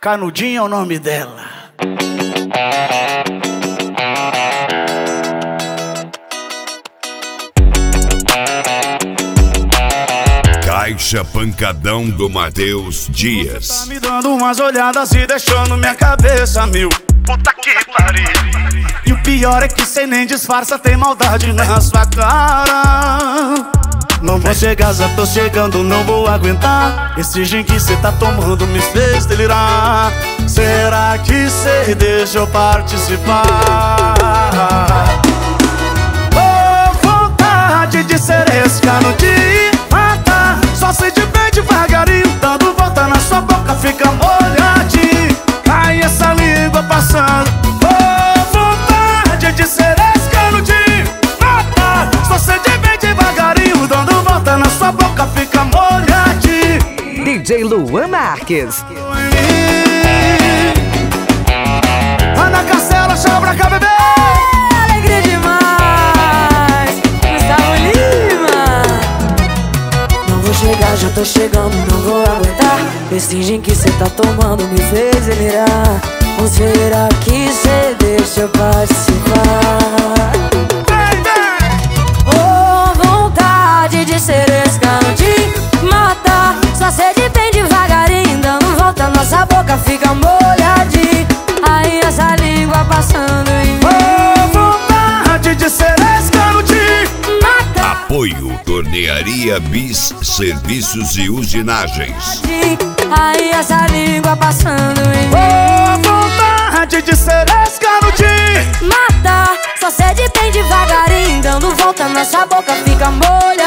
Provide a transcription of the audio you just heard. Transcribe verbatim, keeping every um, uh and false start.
Canudinho é o nome dela. Caixa Pancadão do Matheus Dias. Tá me dando umas olhadas e deixando minha cabeça mil. Puta que pariu. E o pior é que cê nem disfarça, tem maldade na sua cara. Não vou chegar, já tô chegando, não vou aguentar. Esse gin que cê tá tomando me fez delirar. Será que cê deixa eu participar? Oh, vontade de ser esse canudinho, mata. Só se de bem devagarinho, dando volta na sua boca, fica molhadinho. Cai essa língua passando. Oh, vontade de ser esse canudinho, mata. Só se de bem devagarinho, dando volta na sua boca, fica molhadinho. D J Luan Marques. Ana Castela, chama pra cá, bebê. Alegria demais, Gustavo Lima. Não vou chegar, já tô chegando, não vou aguentar. Esse gin que cê tá tomando me fez delirar. Ou será que cê deixa eu participar? Oh, vontade de ser esse canudinho, mata. Só sede bem devagarinho, dando volta, nossa boca fica molhadinha. Aí essa língua passando em mim. Oh, vontade de ser esse canudinho, mata. Apoio Tornearia Bis Serviços e Usinagens. Aí essa língua passando em mim. oh, vontade de ser esse canudinho, mata. Só sede bem devagarinho, dando volta, nossa boca fica molhada.